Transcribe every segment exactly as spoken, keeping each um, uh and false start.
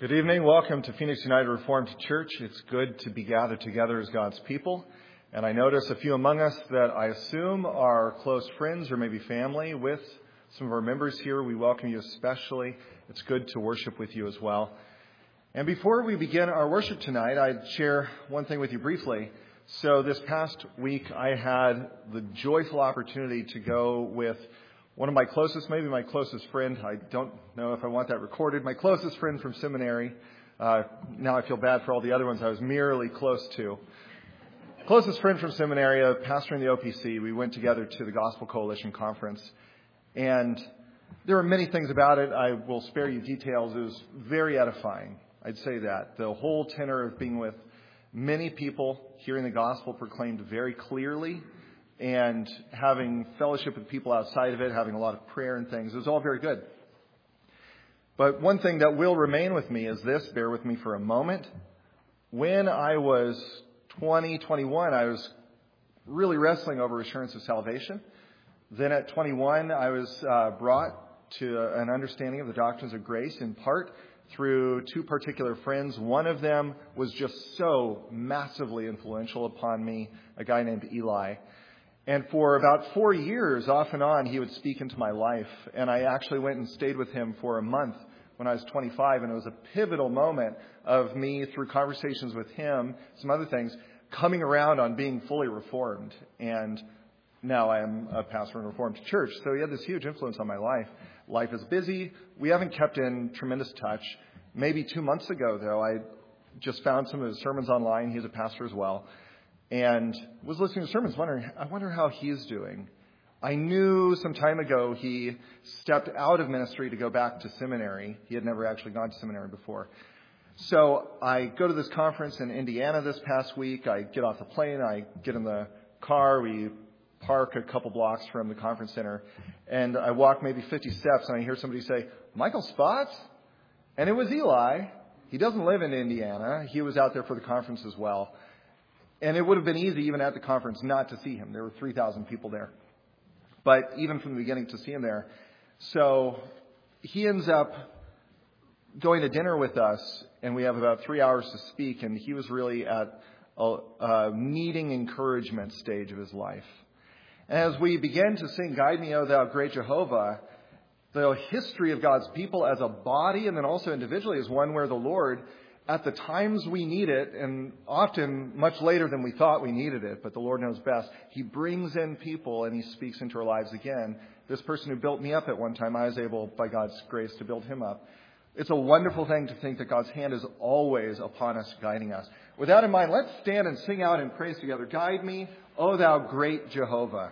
Good evening. Welcome to Phoenix United Reformed Church. It's good to be gathered together as God's people. And I notice a few among us that I assume are close friends or maybe family with some of our members here. We welcome you especially. It's good to worship with you as well. And before we begin our worship tonight, I'd share one thing with you briefly. So this past week, I had the joyful opportunity to go with one of my closest, maybe my closest friend. I don't know if I want that recorded. My closest friend from seminary. Uh, now I feel bad for all the other ones I was merely close to. Closest friend from seminary, a pastor in the O P C. We went together to the Gospel Coalition Conference. And there are many things about it. I will spare you details. It was very edifying. I'd say that. The whole tenor of being with many people hearing the gospel proclaimed very clearly and having fellowship with people outside of it, having a lot of prayer and things. It was all very good. But one thing that will remain with me is this. Bear with me for a moment. When I was twenty, twenty-one, I was really wrestling over assurance of salvation. Then at twenty-one, I was uh, brought to an understanding of the doctrines of grace in part through two particular friends. One of them was just so massively influential upon me, a guy named Eli. And for about four years, off and on, he would speak into my life. And I actually went and stayed with him for a month when I was twenty-five. And it was a pivotal moment of me, through conversations with him, some other things, coming around on being fully reformed. And now I am a pastor in a Reformed church. So he had this huge influence on my life. Life is busy. We haven't kept in tremendous touch. Maybe two months ago, though, I just found some of his sermons online. He's a pastor as well. And was listening to sermons, wondering, I wonder how he's doing. I knew some time ago he stepped out of ministry to go back to seminary. He had never actually gone to seminary before. So I go to this conference in Indiana this past week. I get off the plane. I get in the car. We park a couple blocks from the conference center. And I walk maybe fifty steps, and I hear somebody say, "Michael Spotts?" And it was Eli. He doesn't live in Indiana. He was out there for the conference as well. And it would have been easy, even at the conference, not to see him. There were three thousand people there. But even from the beginning, to see him there. So he ends up going to dinner with us, and we have about three hours to speak. And he was really at a, a needing encouragement stage of his life. And as we begin to sing, "Guide Me, O Thou Great Jehovah," the history of God's people as a body and then also individually is one where the Lord, at the times we need it, and often much later than we thought we needed it, but the Lord knows best, He brings in people and He speaks into our lives again. This person who built me up at one time, I was able, by God's grace, to build him up. It's a wonderful thing to think that God's hand is always upon us, guiding us. With that in mind, let's stand and sing out in praise together. "Guide me, O Thou Great Jehovah."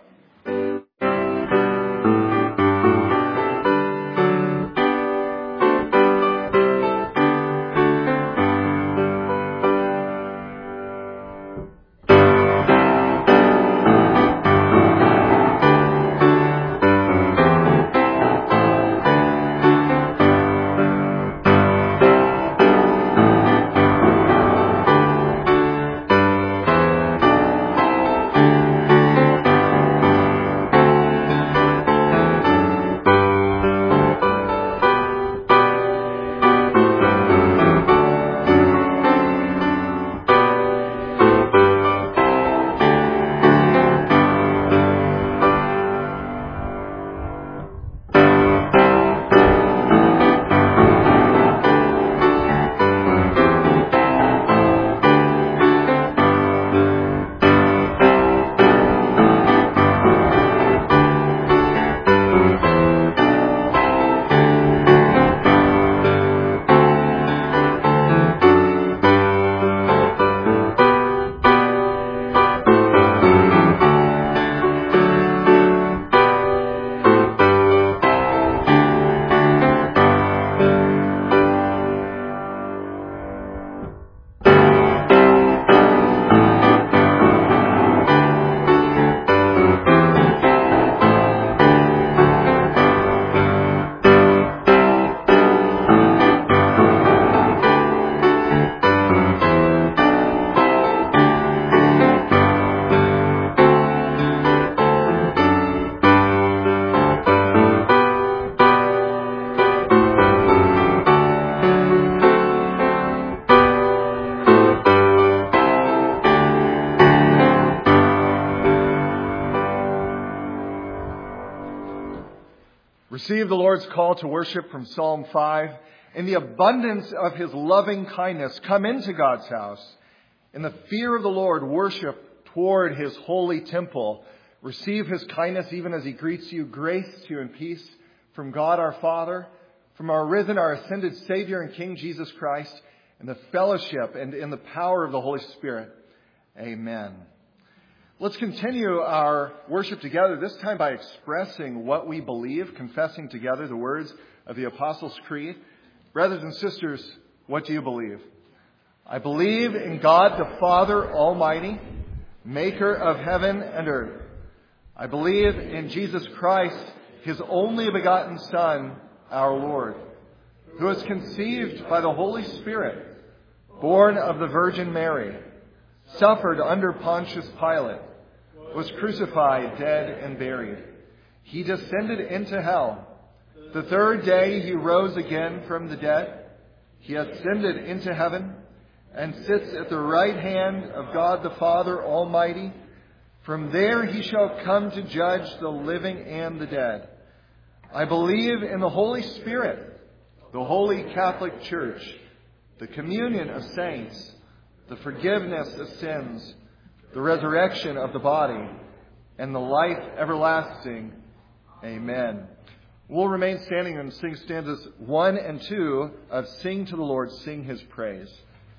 Receive the Lord's call to worship from Psalm five. In the abundance of his loving kindness, come into God's house. In the fear of the Lord, worship toward his holy temple. Receive his kindness even as he greets you. Grace to you and peace from God our Father, from our risen, our ascended Savior and King Jesus Christ, in the fellowship and in the power of the Holy Spirit. Amen. Let's continue our worship together, this time by expressing what we believe, confessing together the words of the Apostles' Creed. Brothers and sisters, what do you believe? I believe in God the Father Almighty, maker of heaven and earth. I believe in Jesus Christ, his only begotten Son, our Lord, who was conceived by the Holy Spirit, born of the Virgin Mary, suffered under Pontius Pilate, was crucified, dead, and buried. He descended into hell. The third day he rose again from the dead. He ascended into heaven and sits at the right hand of God the Father Almighty. From there he shall come to judge the living and the dead. I believe in the Holy Spirit, the Holy Catholic Church, the communion of saints, the forgiveness of sins, the resurrection of the body, and the life everlasting. Amen. We'll remain standing and sing stanzas one and two of Sing to the Lord, Sing His Praise.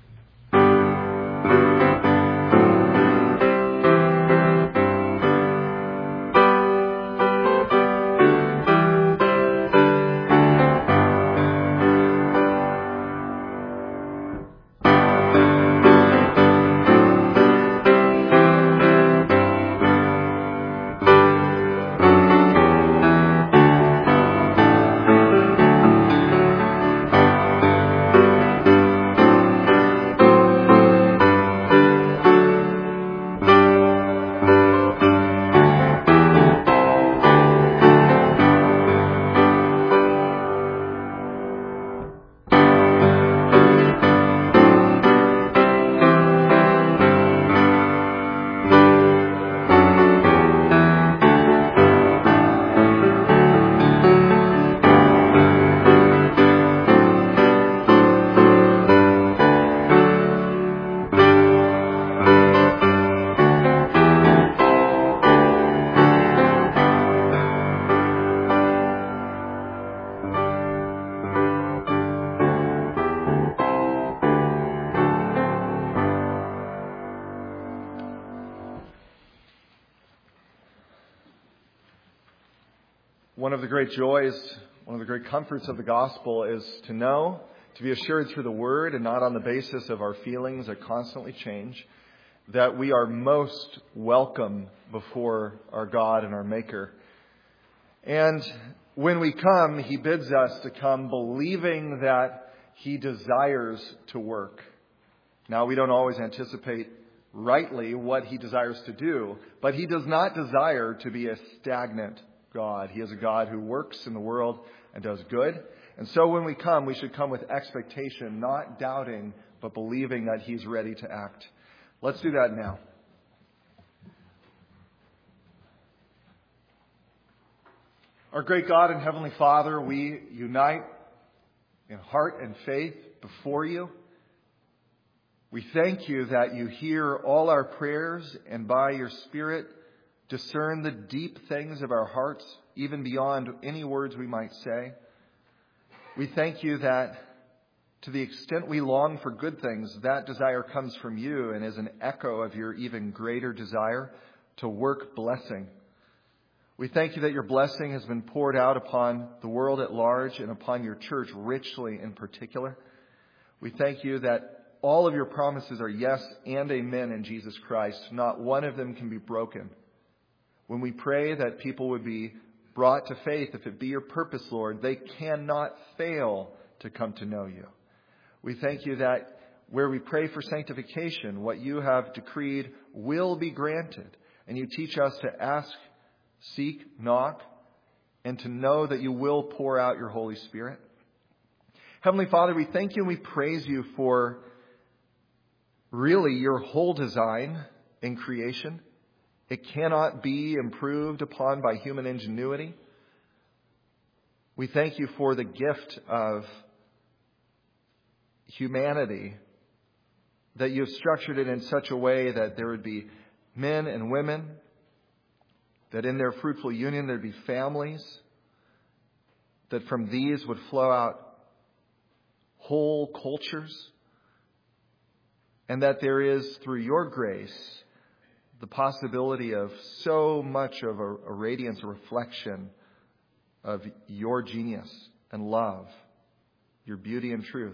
One of the great joys, one of the great comforts of the gospel is to know, to be assured through the word and not on the basis of our feelings that constantly change, that we are most welcome before our God and our Maker. And when we come, he bids us to come believing that he desires to work. Now, we don't always anticipate rightly what he desires to do, but he does not desire to be a stagnant God. He is a God who works in the world and does good. And so when we come, we should come with expectation, not doubting, but believing that he's ready to act. Let's do that now. Our great God and Heavenly Father, we unite in heart and faith before you. We thank you that you hear all our prayers and by your Spirit discern the deep things of our hearts, even beyond any words we might say. We thank you that to the extent we long for good things, that desire comes from you and is an echo of your even greater desire to work blessing. We thank you that your blessing has been poured out upon the world at large and upon your church richly in particular. We thank you that all of your promises are yes and amen in Jesus Christ. Not one of them can be broken. When we pray that people would be brought to faith, if it be your purpose, Lord, they cannot fail to come to know you. We thank you that where we pray for sanctification, what you have decreed will be granted. And you teach us to ask, seek, knock, and to know that you will pour out your Holy Spirit. Heavenly Father, we thank you and we praise you for really your whole design in creation. It cannot be improved upon by human ingenuity. We thank you for the gift of humanity, that you have structured it in such a way that there would be men and women, that in their fruitful union there'd be families, that from these would flow out whole cultures, and that there is, through your grace, the possibility of so much of a, a radiance, a reflection of your genius and love, your beauty and truth.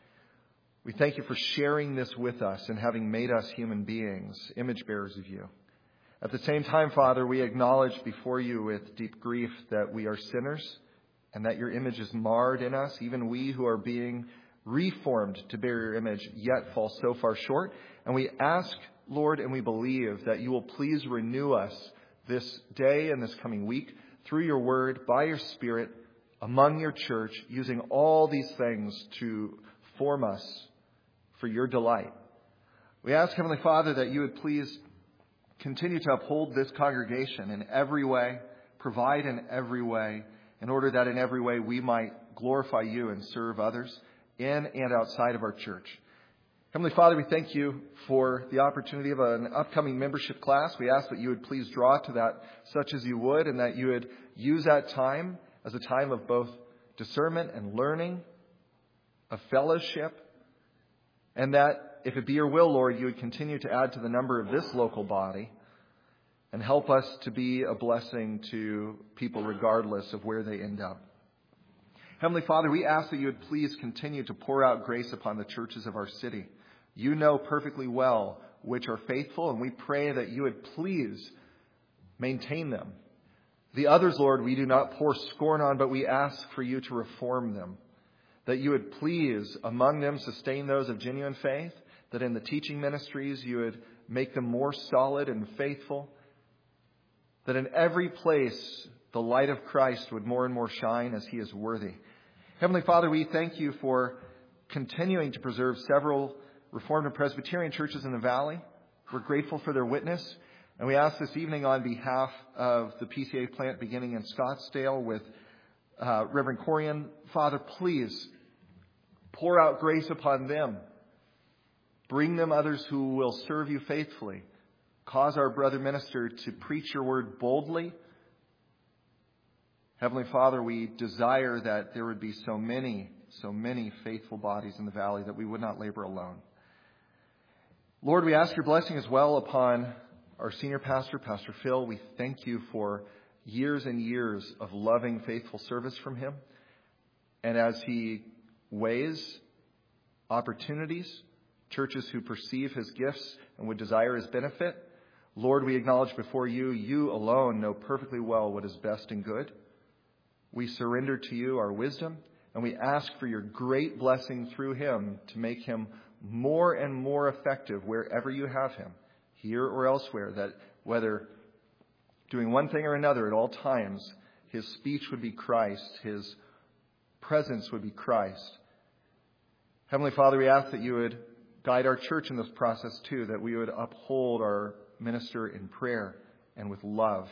We thank you for sharing this with us and having made us human beings, image bearers of you. At the same time, Father, we acknowledge before you with deep grief that we are sinners and that your image is marred in us. Even we who are being reformed to bear your image yet fall so far short. And we ask, Lord, and we believe that you will please renew us this day and this coming week through your word, by your Spirit, among your church, using all these things to form us for your delight. We ask, Heavenly Father, that you would please continue to uphold this congregation in every way, provide in every way, in order that in every way we might glorify you and serve others in and outside of our church. Heavenly Father, we thank you for the opportunity of an upcoming membership class. We ask that you would please draw to that such as you would, and that you would use that time as a time of both discernment and learning, of fellowship, and that if it be your will, Lord, you would continue to add to the number of this local body and help us to be a blessing to people regardless of where they end up. Heavenly Father, we ask that you would please continue to pour out grace upon the churches of our city. You know perfectly well which are faithful, and we pray that you would please maintain them. The others, Lord, we do not pour scorn on, but we ask for you to reform them. That you would please, among them, sustain those of genuine faith. That in the teaching ministries, you would make them more solid and faithful. That in every place, the light of Christ would more and more shine as he is worthy. Heavenly Father, we thank you for continuing to preserve several Reformed and Presbyterian churches in the Valley. We're grateful for their witness. And we ask this evening on behalf of the P C A plant beginning in Scottsdale with uh, Reverend Corian, Father, please pour out grace upon them. Bring them others who will serve you faithfully. Cause our brother minister to preach your word boldly. Heavenly Father, we desire that there would be so many, so many faithful bodies in the valley that we would not labor alone. Lord, we ask your blessing as well upon our senior pastor, Pastor Phil. We thank you for years and years of loving, faithful service from him. And as he weighs opportunities, churches who perceive his gifts and would desire his benefit, Lord, we acknowledge before you, you alone know perfectly well what is best and good. We surrender to you our wisdom, and we ask for your great blessing through him to make him more and more effective wherever you have him, here or elsewhere, that whether doing one thing or another at all times, his speech would be Christ, his presence would be Christ. Heavenly Father, we ask that you would guide our church in this process too, that we would uphold our minister in prayer and with love.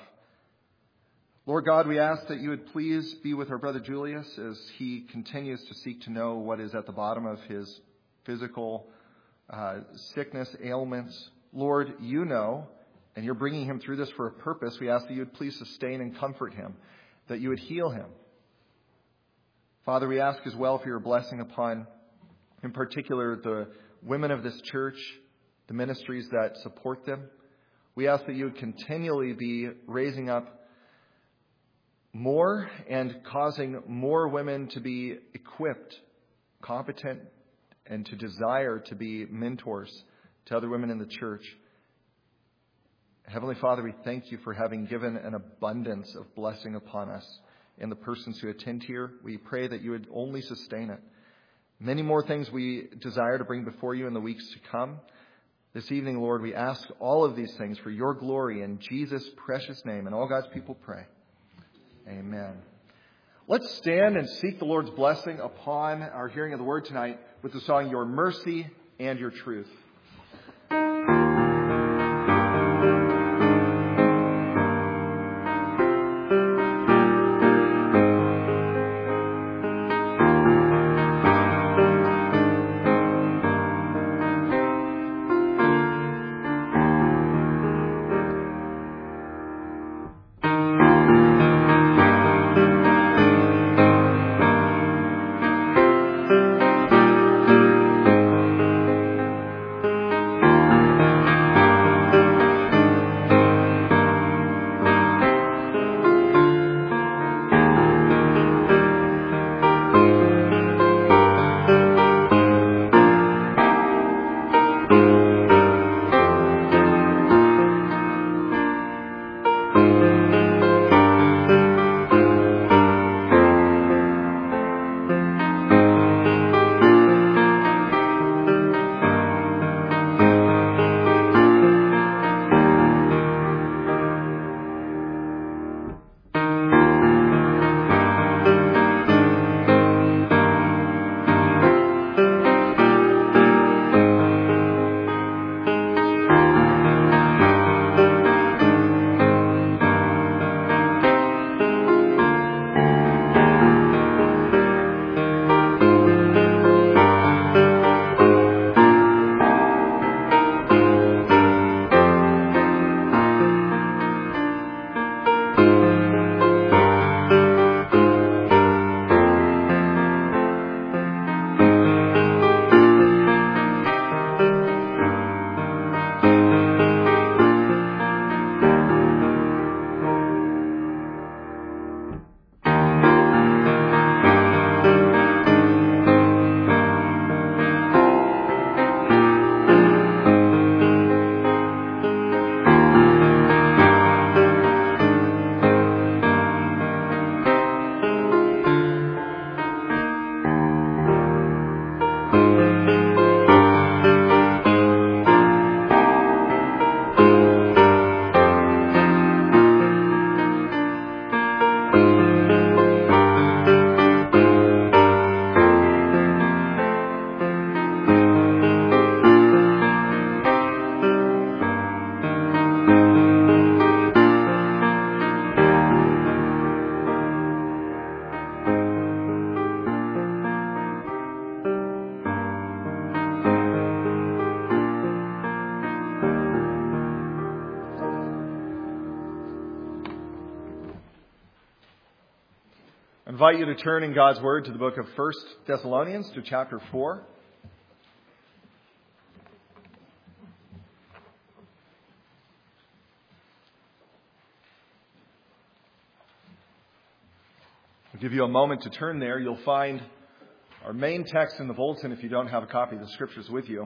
Lord God, we ask that you would please be with our brother Julius as he continues to seek to know what is at the bottom of his physical uh, sickness, ailments. Lord, you know, and you're bringing him through this for a purpose. We ask that you would please sustain and comfort him, that you would heal him. Father, we ask as well for your blessing upon, in particular, the women of this church, the ministries that support them. We ask that you would continually be raising up more and causing more women to be equipped, competent, and to desire to be mentors to other women in the church. Heavenly Father, we thank you for having given an abundance of blessing upon us in the persons who attend here. We pray that you would only sustain it. Many more things we desire to bring before you in the weeks to come. This evening, Lord, we ask all of these things for your glory in Jesus' precious name. And all God's people pray. Amen. Let's stand and seek the Lord's blessing upon our hearing of the word tonight with the song, Your Mercy and Your Truth. invite you to turn in God's Word to the book of First Thessalonians, to chapter four. I'll give you a moment to turn there. You'll find our main text in the bulletin if you don't have a copy of the Scriptures with you.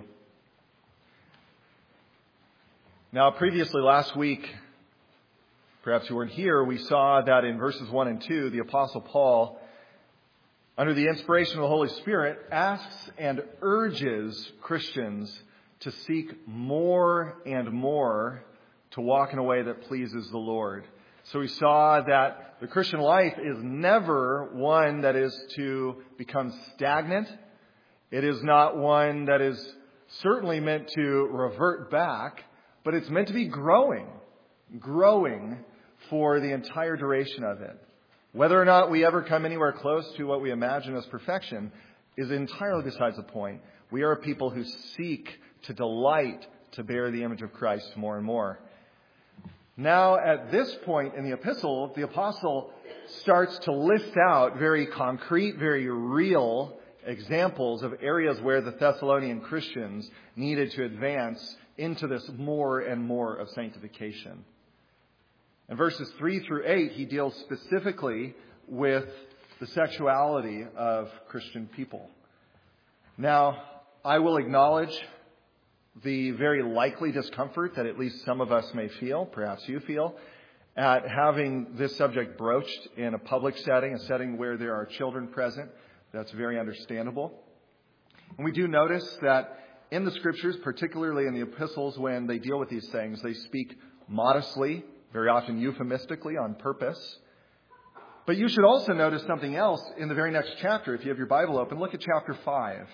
Now, previously last week, perhaps you weren't here, we saw that in verses one and two, the Apostle Paul, under the inspiration of the Holy Spirit, asks and urges Christians to seek more and more to walk in a way that pleases the Lord. So we saw that the Christian life is never one that is to become stagnant. It is not one that is certainly meant to revert back, but it's meant to be growing, growing for the entire duration of it. Whether or not we ever come anywhere close to what we imagine as perfection is entirely besides the point. We are a people who seek to delight to bear the image of Christ more and more. Now, at this point in the epistle, the apostle starts to list out very concrete, very real examples of areas where the Thessalonian Christians needed to advance into this more and more of sanctification. In verses three through eight, he deals specifically with the sexuality of Christian people. Now, I will acknowledge the very likely discomfort that at least some of us may feel, perhaps you feel, at having this subject broached in a public setting, a setting where there are children present. That's very understandable. And we do notice that in the Scriptures, particularly in the epistles, when they deal with these things, they speak modestly, very often euphemistically, on purpose. But you should also notice something else in the very next chapter. If you have your Bible open, look at chapter five.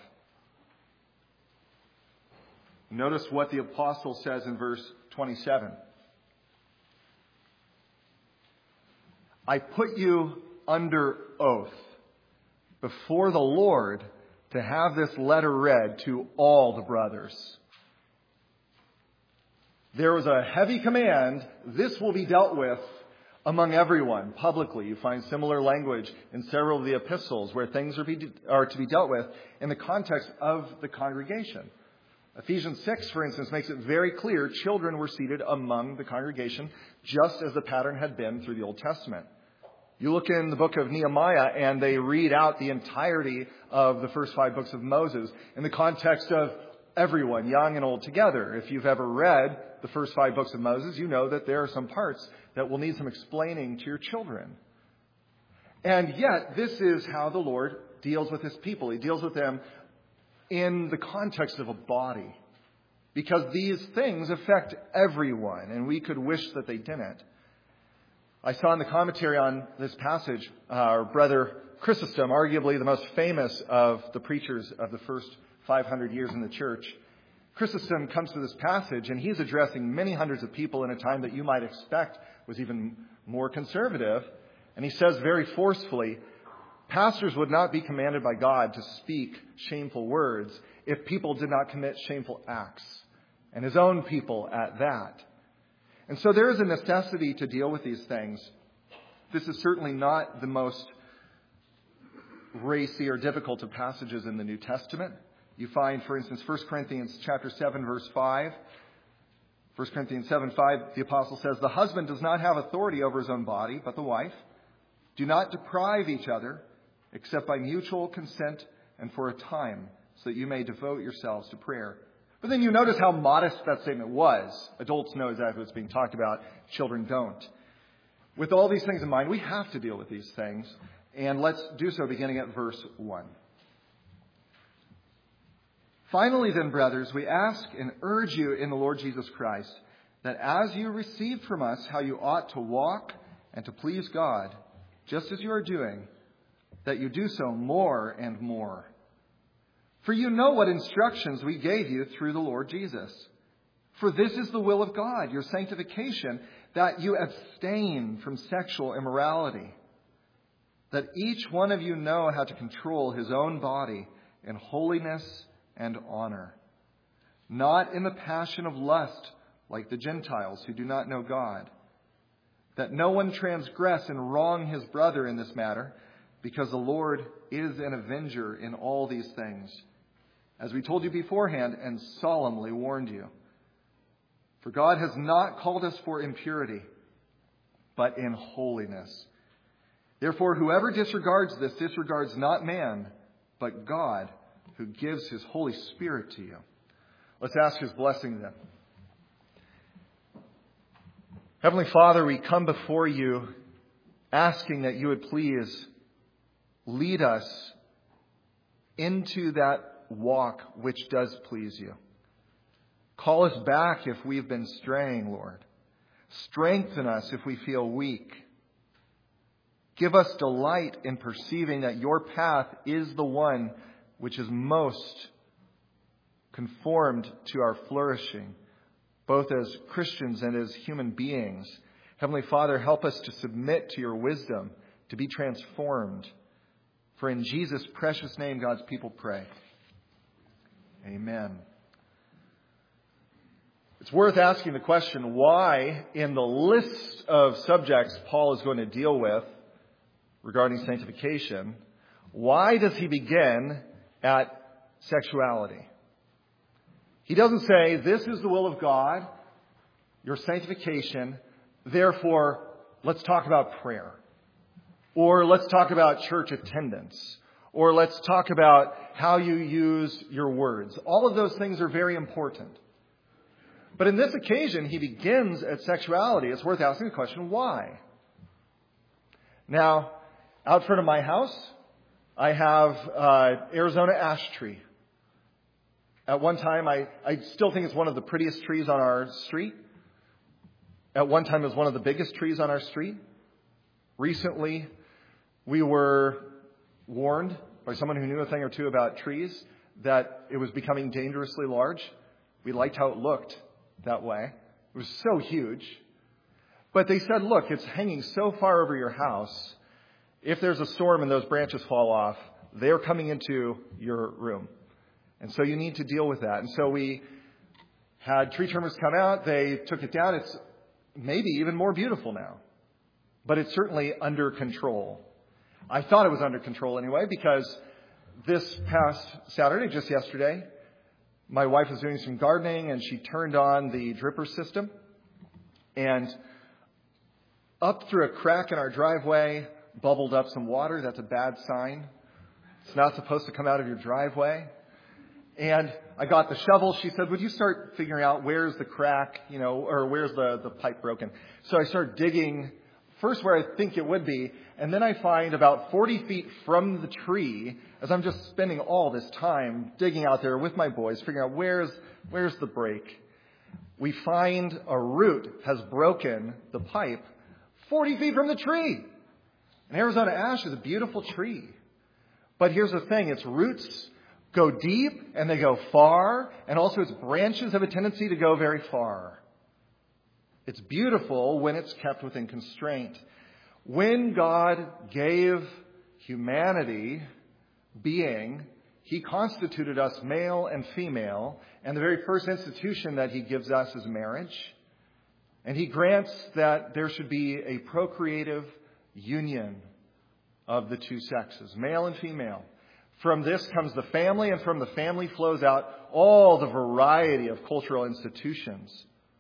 Notice what the apostle says in verse twenty-seven. I put you under oath before the Lord to have this letter read to all the brothers. There was a heavy command. This will be dealt with among everyone publicly. You find similar language in several of the epistles where things are, be, are to be dealt with in the context of the congregation. Ephesians six, for instance, makes it very clear children were seated among the congregation just as the pattern had been through the Old Testament. You look in the book of Nehemiah and they read out the entirety of the first five books of Moses in the context of everyone, young and old, together. If you've ever read the first five books of Moses, you know that there are some parts that will need some explaining to your children. And yet, this is how the Lord deals with His people. He deals with them in the context of a body, because these things affect everyone, and we could wish that they didn't. I saw in the commentary on this passage, uh, our brother Chrysostom, arguably the most famous of the preachers of the first five hundred years in the church. Chrysostom comes to this passage, and he's addressing many hundreds of people in a time that you might expect was even more conservative. And he says very forcefully, pastors would not be commanded by God to speak shameful words if people did not commit shameful acts, and his own people at that. And so there is a necessity to deal with these things. This is certainly not the most racy or difficult of passages in the New Testament. You find, for instance, First Corinthians chapter seven, verse five. First Corinthians seven, five, the apostle says, the husband does not have authority over his own body, but the wife. Do not deprive each other, except by mutual consent and for a time, so that you may devote yourselves to prayer. But then you notice how modest that statement was. Adults know exactly what's being talked about. Children don't. With all these things in mind, we have to deal with these things. And let's do so beginning at verse one. Finally then, brothers, we ask and urge you in the Lord Jesus Christ, that as you received from us how you ought to walk and to please God, just as you are doing, that you do so more and more. For you know what instructions we gave you through the Lord Jesus. For this is the will of God, your sanctification, that you abstain from sexual immorality, that each one of you know how to control his own body in holiness and honor, not in the passion of lust like the Gentiles who do not know God, that no one transgress and wrong his brother in this matter, because the Lord is an avenger in all these things, as we told you beforehand and solemnly warned you. For God has not called us for impurity, but in holiness. Therefore, whoever disregards this disregards not man, but God, who gives his Holy Spirit to you. Let's ask his blessing then. Heavenly Father, we come before you asking that you would please lead us into that walk which does please you. Call us back if we've been straying, Lord. Strengthen us if we feel weak. Give us delight in perceiving that your path is the one which is most conformed to our flourishing, both as Christians and as human beings. Heavenly Father, help us to submit to your wisdom, to be transformed. For in Jesus' precious name, God's people pray. Amen. It's worth asking the question, why in the list of subjects Paul is going to deal with regarding sanctification, why does he begin at sexuality? He doesn't say, this is the will of God, your sanctification, therefore let's talk about prayer. Or let's talk about church attendance. Or let's talk about how you use your words. All of those things are very important. But in this occasion, he begins at sexuality. It's worth asking the question, why? Now, out front of my house, I have uh, Arizona ash tree. At one time, I, I still think it's one of the prettiest trees on our street. At one time, it was one of the biggest trees on our street. Recently, we were warned by someone who knew a thing or two about trees that it was becoming dangerously large. We liked how it looked that way. It was so huge. But they said, look, it's hanging so far over your house. If there's a storm and those branches fall off, they're coming into your room. And so you need to deal with that. And so we had tree trimmers come out. They took it down. It's maybe even more beautiful now. But it's certainly under control. I thought it was under control anyway, because this past Saturday, just yesterday, my wife was doing some gardening and she turned on the dripper system. And up through a crack in our driveway, bubbled up some water. That's a bad sign. It's not supposed to come out of your driveway. And I got the shovel. She said, would you start figuring out where's the crack, you know, or where's the, the pipe broken? So I started digging first where I think it would be. And then I find about forty feet from the tree, as I'm just spending all this time digging out there with my boys, figuring out where's, where's the break. We find a root has broken the pipe forty feet from the tree. And Arizona ash is a beautiful tree. But here's the thing, its roots go deep and they go far, and also its branches have a tendency to go very far. It's beautiful when it's kept within constraint. When God gave humanity being, He constituted us male and female, and the very first institution that He gives us is marriage. And He grants that there should be a procreative union of the two sexes, male and female. From this comes the family, and from the family flows out all the variety of cultural institutions.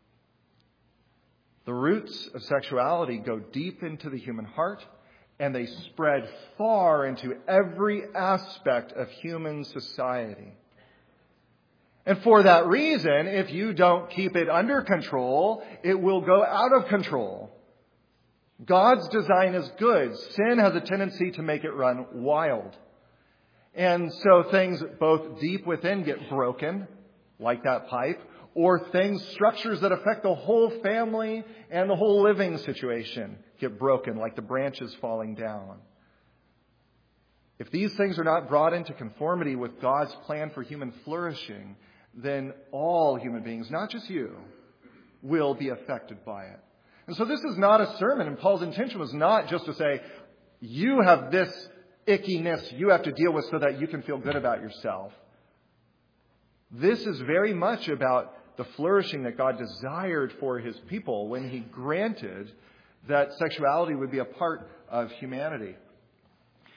The roots of sexuality go deep into the human heart, and they spread far into every aspect of human society. And for that reason, if you don't keep it under control, it will go out of control. God's design is good. Sin has a tendency to make it run wild. And so things both deep within get broken, like that pipe, or things, structures that affect the whole family and the whole living situation get broken, like the branches falling down. If these things are not brought into conformity with God's plan for human flourishing, then all human beings, not just you, will be affected by it. And so this is not a sermon, and Paul's intention was not just to say, you have this ickiness you have to deal with so that you can feel good about yourself. This is very much about the flourishing that God desired for His people when He granted that sexuality would be a part of humanity.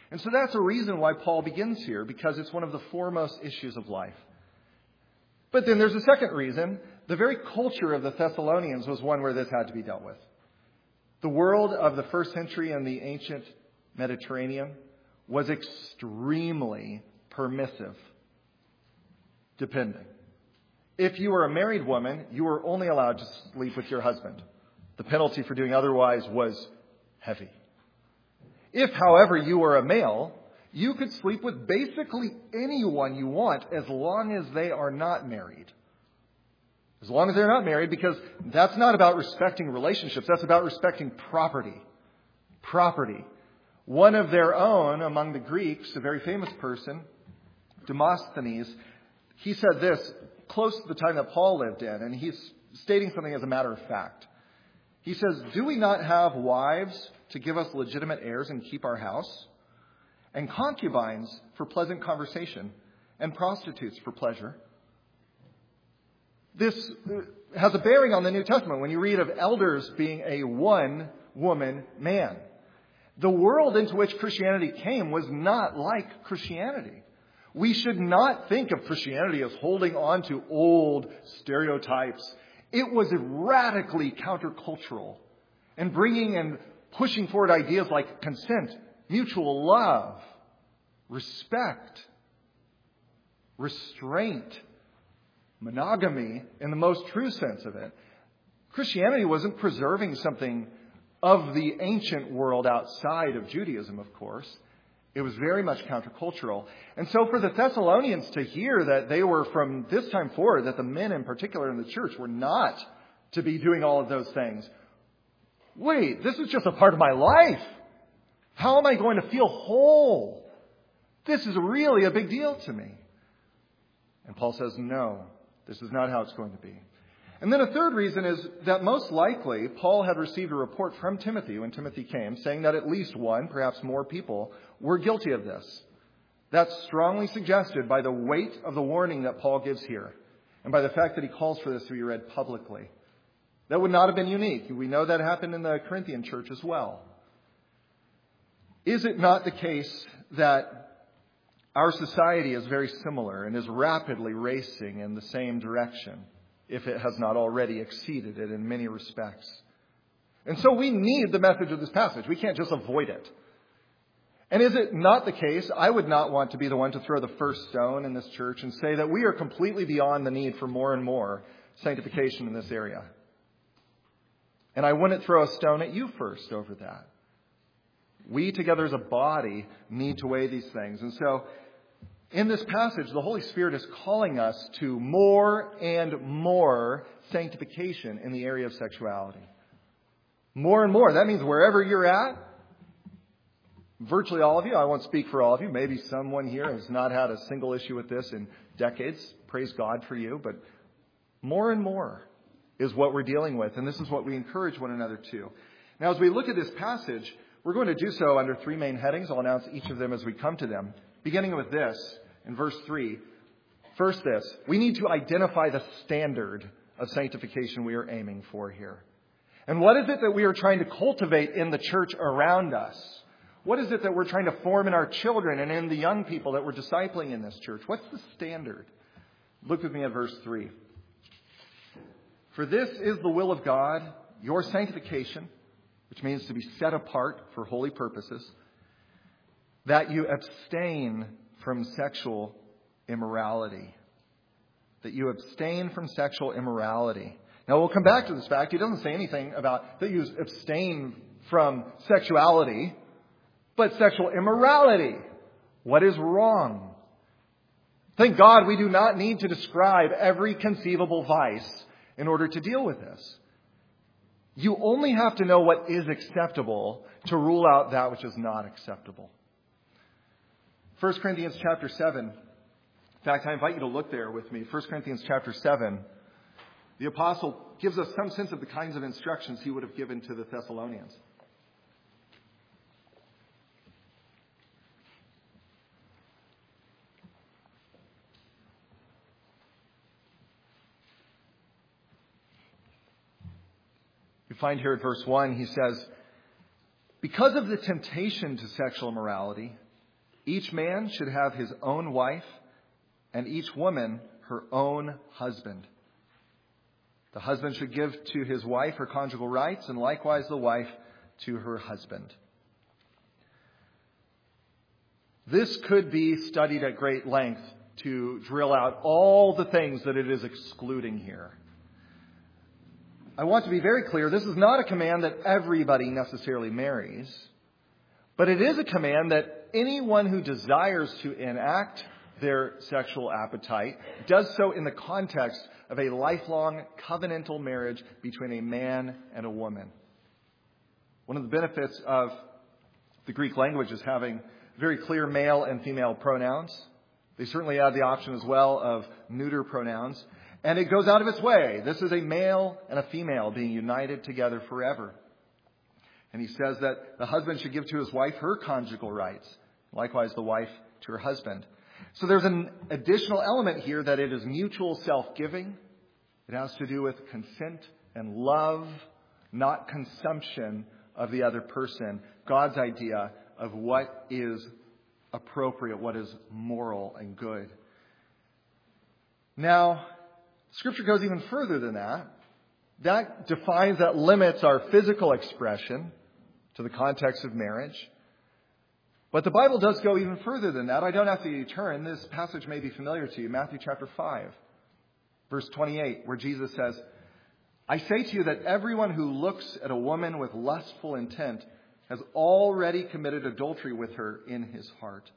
And so that's a reason why Paul begins here, because it's one of the foremost issues of life. But then there's a second reason. The very culture of the Thessalonians was one where this had to be dealt with. The world of the first century in the ancient Mediterranean was extremely permissive, depending. If you were a married woman, you were only allowed to sleep with your husband. The penalty for doing otherwise was heavy. If, however, you were a male, you could sleep with basically anyone you want as long as they are not married. As long as they're not married, because that's not about respecting relationships. That's about respecting property. Property. One of their own among the Greeks, a very famous person, Demosthenes, he said this close to the time that Paul lived in, and he's stating something as a matter of fact. He says, "Do we not have wives to give us legitimate heirs and keep our house? And concubines for pleasant conversation, and prostitutes for pleasure?" This has a bearing on the New Testament when you read of elders being a one-woman man. The world into which Christianity came was not like Christianity. We should not think of Christianity as holding on to old stereotypes. It was radically countercultural and bringing and pushing forward ideas like consent, mutual love, respect, restraint, monogamy in the most true sense of it. Christianity wasn't preserving something of the ancient world outside of Judaism, of course. It was very much countercultural. And so for the Thessalonians to hear that they were from this time forward, that the men in particular in the church were not to be doing all of those things. Wait, this is just a part of my life. How am I going to feel whole? This is really a big deal to me. And Paul says, no, this is not how it's going to be. And then a third reason is that most likely Paul had received a report from Timothy when Timothy came, saying that at least one, perhaps more people, were guilty of this. That's strongly suggested by the weight of the warning that Paul gives here, and by the fact that he calls for this to be read publicly. That would not have been unique. We know that happened in the Corinthian church as well. Is it not the case that our society is very similar and is rapidly racing in the same direction, if it has not already exceeded it in many respects? And so we need the message of this passage. We can't just avoid it. And is it not the case, I would not want to be the one to throw the first stone in this church and say that we are completely beyond the need for more and more sanctification in this area. And I wouldn't throw a stone at you first over that. We together as a body need to weigh these things. And so in this passage, the Holy Spirit is calling us to more and more sanctification in the area of sexuality. More and more. That means wherever you're at, virtually all of you, I won't speak for all of you. Maybe someone here has not had a single issue with this in decades. Praise God for you. But more and more is what we're dealing with. And this is what we encourage one another to. Now, as we look at this passage, we're going to do so under three main headings. I'll announce each of them as we come to them. Beginning with this, in verse three. First this, we need to identify the standard of sanctification we are aiming for here. And what is it that we are trying to cultivate in the church around us? What is it that we're trying to form in our children and in the young people that we're discipling in this church? What's the standard? Look with me at verse three. For this is the will of God, your sanctification, which means to be set apart for holy purposes, that you abstain from sexual immorality. That you abstain from sexual immorality. Now, we'll come back to this fact. He doesn't say anything about that you abstain from sexuality, but sexual immorality. What is wrong? Thank God we do not need to describe every conceivable vice in order to deal with this. You only have to know what is acceptable to rule out that which is not acceptable. First Corinthians chapter seven. In fact, I invite you to look there with me. First Corinthians chapter seven. The apostle gives us some sense of the kinds of instructions he would have given to the Thessalonians. You find here at verse one, he says, because of the temptation to sexual immorality, Each man should have his own wife, and each woman her own husband. The husband should give to his wife her conjugal rights, and likewise the wife to her husband. This could be studied at great length to drill out all the things that it is excluding here. I want to be very clear, this is not a command that everybody necessarily marries, but it is a command that anyone who desires to enact their sexual appetite does so in the context of a lifelong covenantal marriage between a man and a woman. One of the benefits of the Greek language is having very clear male and female pronouns. They certainly add the option as well of neuter pronouns. And it goes out of its way. This is a male and a female being united together forever. And he says that the husband should give to his wife her conjugal rights. Likewise, the wife to her husband. So there's an additional element here that it is mutual self-giving. It has to do with consent and love, not consumption of the other person. God's idea of what is appropriate, what is moral and good. Now, Scripture goes even further than that. That defines, that limits our physical expression to the context of marriage. But the Bible does go even further than that. I don't have to turn. This passage may be familiar to you. Matthew chapter five, verse twenty-eight, where Jesus says, I say to you that everyone who looks at a woman with lustful intent has already committed adultery with her in his heart.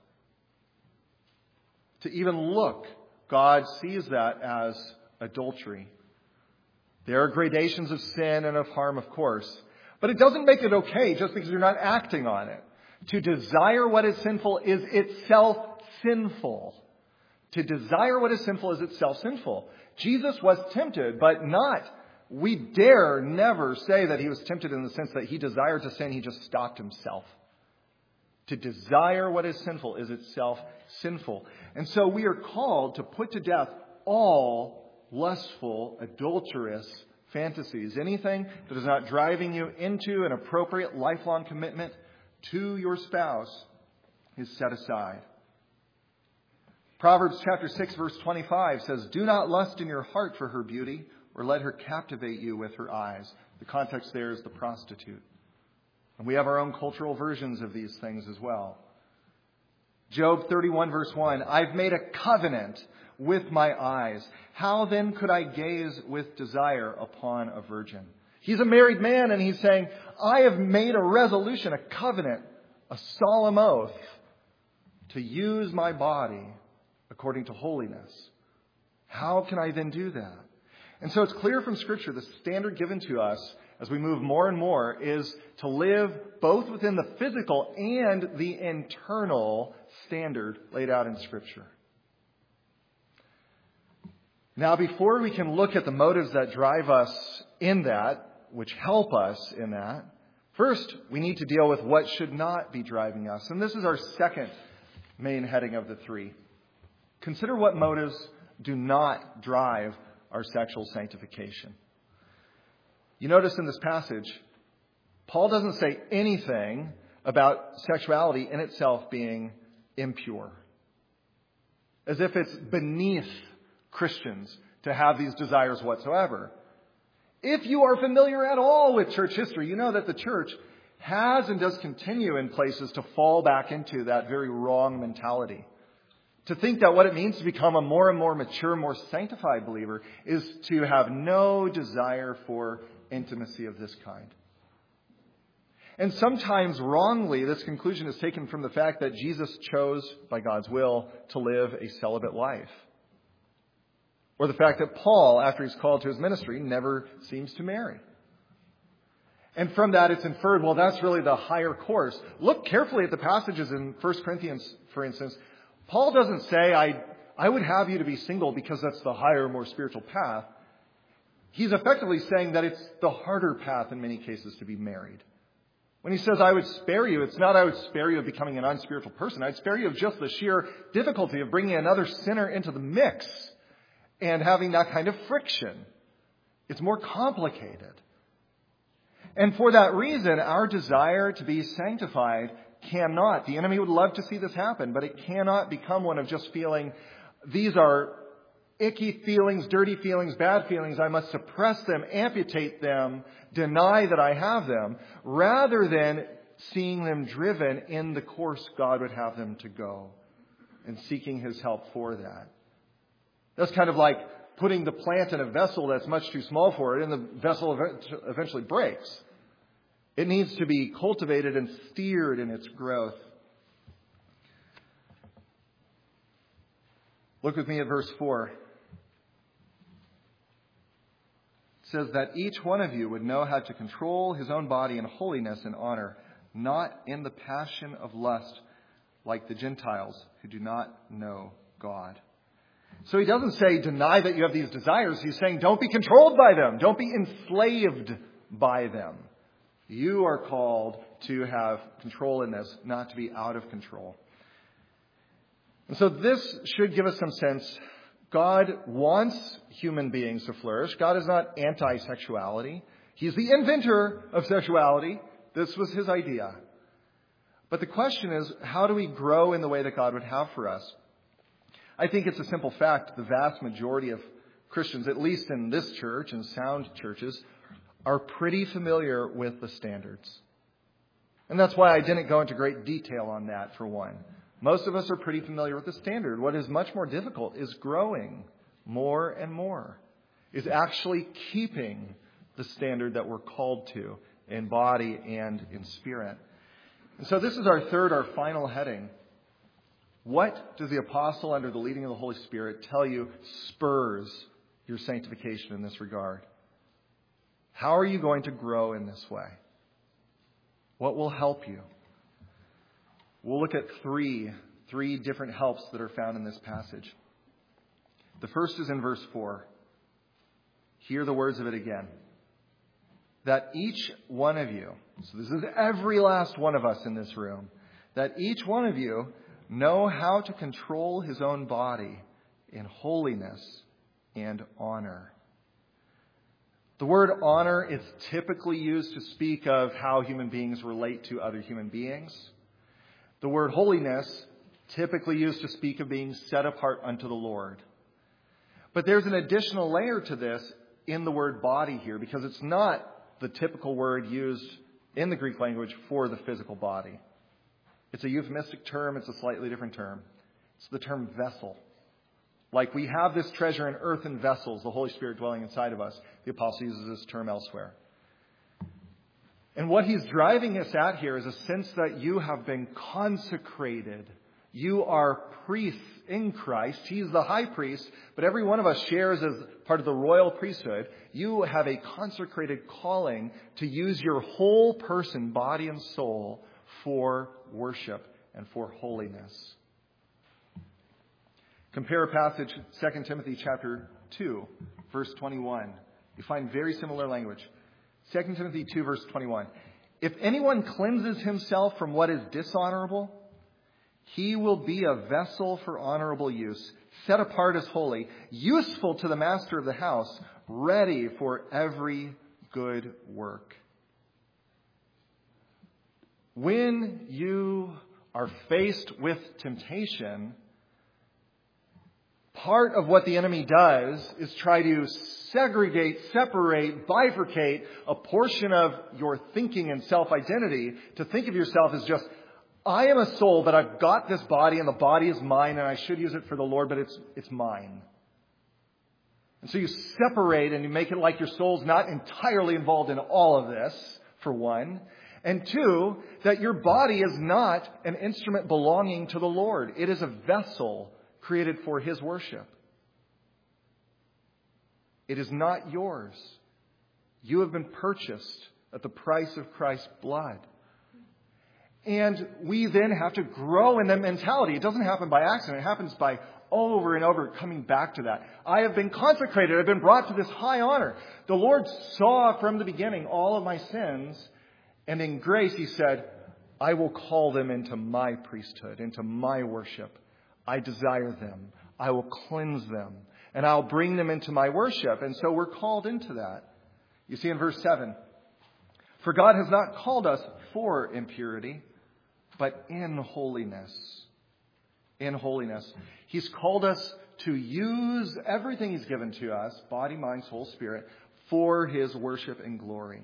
To even look, God sees that as adultery. There are gradations of sin and of harm, of course. But it doesn't make it okay just because you're not acting on it. To desire what is sinful is itself sinful. To desire what is sinful is itself sinful. Jesus was tempted, but not. We dare never say that he was tempted in the sense that he desired to sin, he just stopped himself. To desire what is sinful is itself sinful. And so we are called to put to death all lustful, adulterous fantasies. Anything that is not driving you into an appropriate lifelong commitment to your spouse is set aside. Proverbs chapter six verse twenty-five says, do not lust in your heart for her beauty, or let her captivate you with her eyes. The context there is the prostitute. And we have our own cultural versions of these things as well. Job thirty-one verse one, I've made a covenant with my eyes. How then could I gaze with desire upon a virgin? He's a married man and he's saying, I have made a resolution, a covenant, a solemn oath to use my body according to holiness. How can I then do that? And so it's clear from Scripture the standard given to us as we move more and more is to live both within the physical and the internal standard laid out in Scripture. Now, before we can look at the motives that drive us in that, which help us in that, first we need to deal with what should not be driving us. And this is our second main heading of the three. Consider what motives do not drive our sexual sanctification. You notice in this passage, Paul doesn't say anything about sexuality in itself being impure. As if it's beneath Christians to have these desires whatsoever. If you are familiar at all with church history, you know that the church has and does continue in places to fall back into that very wrong mentality. To think that what it means to become a more and more mature, more sanctified believer is to have no desire for intimacy of this kind. And sometimes wrongly, this conclusion is taken from the fact that Jesus chose, by God's will, to live a celibate life. Or the fact that Paul, after he's called to his ministry, never seems to marry. And from that it's inferred, well, that's really the higher course. Look carefully at the passages in First Corinthians, for instance. Paul doesn't say, I, I would have you to be single because that's the higher, more spiritual path. He's effectively saying that it's the harder path in many cases to be married. When he says, I would spare you, it's not I would spare you of becoming an unspiritual person. I'd spare you of just the sheer difficulty of bringing another sinner into the mix and having that kind of friction. It's more complicated. And for that reason, our desire to be sanctified cannot. The enemy would love to see this happen, but it cannot become one of just feeling, these are icky feelings, dirty feelings, bad feelings. I must suppress them, amputate them, deny that I have them, rather than seeing them driven in the course God would have them to go and seeking His help for that. That's kind of like putting the plant in a vessel that's much too small for it, and the vessel eventually breaks. It needs to be cultivated and steered in its growth. Look with me at verse four. It says that each one of you would know how to control his own body in holiness and honor, not in the passion of lust like the Gentiles who do not know God. So he doesn't say deny that you have these desires. He's saying don't be controlled by them. Don't be enslaved by them. You are called to have control in this, not to be out of control. And so this should give us some sense. God wants human beings to flourish. God is not anti-sexuality. He's the inventor of sexuality. This was His idea. But the question is, how do we grow in the way that God would have for us? I think it's a simple fact. The vast majority of Christians, at least in this church and sound churches, are pretty familiar with the standards. And that's why I didn't go into great detail on that, for one. Most of us are pretty familiar with the standard. What is much more difficult is growing more and more, is actually keeping the standard that we're called to in body and in spirit. And so this is our third, our final heading. What does the apostle, under the leading of the Holy Spirit, tell you spurs your sanctification in this regard? How are you going to grow in this way? What will help you? We'll look at three, three different helps that are found in this passage. The first is in verse four. Hear the words of it again. That each one of you, so this is every last one of us in this room, that each one of you know how to control his own body in holiness and honor. The word honor is typically used to speak of how human beings relate to other human beings. The word holiness, typically used to speak of being set apart unto the Lord. But there's an additional layer to this in the word body here, because it's not the typical word used in the Greek language for the physical body. It's a euphemistic term. It's a slightly different term. It's the term vessel. Like we have this treasure in earthen vessels, the Holy Spirit dwelling inside of us. The apostle uses this term elsewhere. And what he's driving us at here is a sense that you have been consecrated. You are priests in Christ. He's the high priest, but every one of us shares as part of the royal priesthood. You have a consecrated calling to use your whole person, body and soul, for worship and for holiness. Compare a passage, Second Timothy chapter two, verse twenty-one. You find very similar language. Second Timothy two, verse twenty-one. If anyone cleanses himself from what is dishonorable, he will be a vessel for honorable use, set apart as holy, useful to the master of the house, ready for every good work. When you are faced with temptation, part of what the enemy does is try to segregate, separate, bifurcate a portion of your thinking and self-identity to think of yourself as just, I am a soul, but I've got this body and the body is mine and I should use it for the Lord, but it's it's mine. And so you separate and you make it like your soul's not entirely involved in all of this, for one. And two, that your body is not an instrument belonging to the Lord. It is a vessel created for His worship. It is not yours. You have been purchased at the price of Christ's blood. And we then have to grow in that mentality. It doesn't happen by accident. It happens by over and over coming back to that. I have been consecrated. I've been brought to this high honor. The Lord saw from the beginning all of my sins. And in grace, He said, I will call them into my priesthood, into my worship. I desire them. I will cleanse them. And I'll bring them into my worship. And so we're called into that. You see in verse seven, for God has not called us for impurity, but in holiness. In holiness. He's called us to use everything He's given to us, body, mind, soul, spirit, for His worship and glory.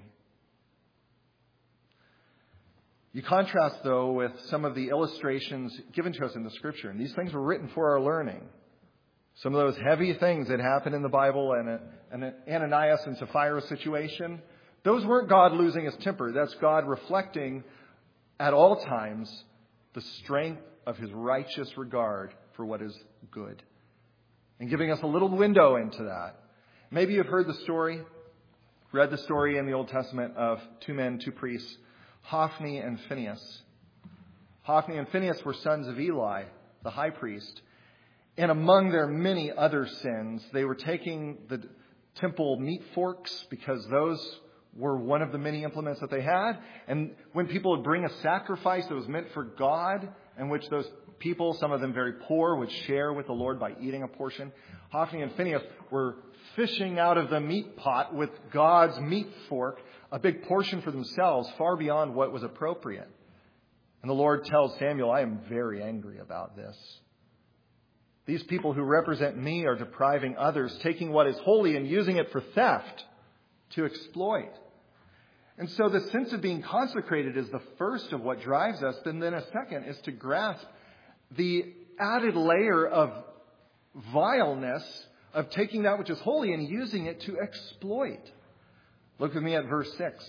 You contrast, though, with some of the illustrations given to us in the Scripture. And these things were written for our learning. Some of those heavy things that happened in the Bible, and an Ananias and Sapphira situation, those weren't God losing His temper. That's God reflecting at all times the strength of His righteous regard for what is good, and giving us a little window into that. Maybe you've heard the story, read the story in the Old Testament of two men, two priests, Hophni and Phinehas. Hophni and Phinehas were sons of Eli, the high priest. And among their many other sins, they were taking the temple meat forks, because those were one of the many implements that they had. And when people would bring a sacrifice that was meant for God, in which those people, some of them very poor, would share with the Lord by eating a portion, Hophni and Phinehas were fishing out of the meat pot with God's meat fork a big portion for themselves, far beyond what was appropriate. And the Lord tells Samuel, I am very angry about this. These people who represent me are depriving others, taking what is holy and using it for theft to exploit. And so the sense of being consecrated is the first of what drives us. And then a second is to grasp the added layer of vileness of taking that which is holy and using it to exploit. Look with me at verse six.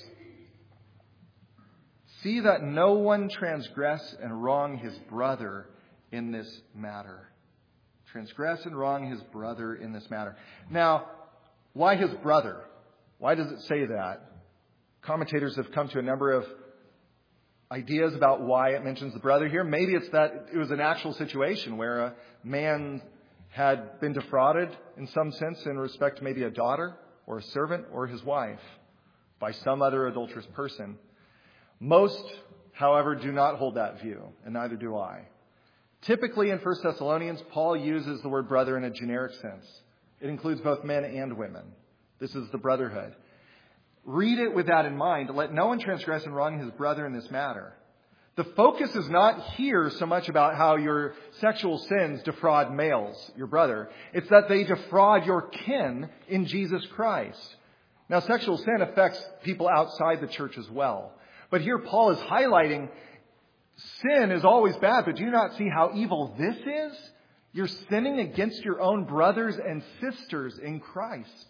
See that no one transgress and wrong his brother in this matter. Transgress and wrong his brother in this matter. Now, why his brother? Why does it say that? Commentators have come to a number of ideas about why it mentions the brother here. Maybe it's that it was an actual situation where a man had been defrauded in some sense in respect to maybe a daughter or a servant or his wife by some other adulterous person. Most, however, do not hold that view, and neither do I. Typically in First Thessalonians, Paul uses the word brother in a generic sense. It includes both men and women. This is the brotherhood. Read it with that in mind. Let no one transgress and wrong his brother in this matter. The focus is not here so much about how your sexual sins defraud males, your brother. It's that they defraud your kin in Jesus Christ. Now, sexual sin affects people outside the church as well. But here Paul is highlighting sin is always bad, but do you not see how evil this is? You're sinning against your own brothers and sisters in Christ.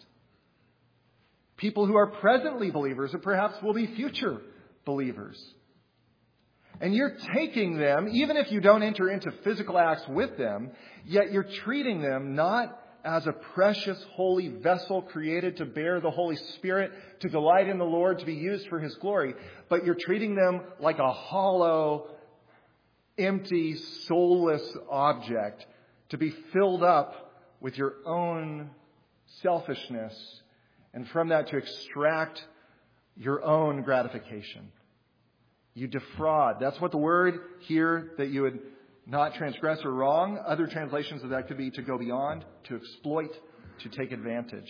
People who are presently believers or perhaps will be future believers. And you're taking them, even if you don't enter into physical acts with them, yet you're treating them not as a precious, holy vessel created to bear the Holy Spirit, to delight in the Lord, to be used for His glory, but you're treating them like a hollow, empty, soulless object to be filled up with your own selfishness, and from that to extract your own gratification. You defraud. That's what the word here, that you would not transgress or wrong. Other translations of that could be to go beyond, to exploit, to take advantage.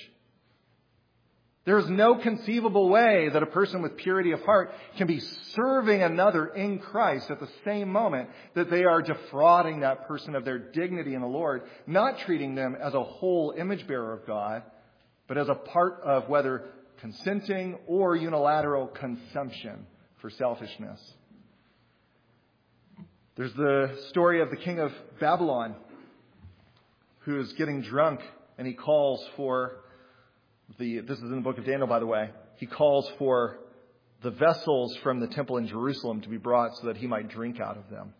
There is no conceivable way that a person with purity of heart can be serving another in Christ at the same moment that they are defrauding that person of their dignity in the Lord, not treating them as a whole image bearer of God, but as a part of whether consenting or unilateral consumption for selfishness. There's the story of the king of Babylon who is getting drunk, and he calls for the, this is in the book of Daniel, by the way, he calls for the vessels from the temple in Jerusalem to be brought so that he might drink out of them.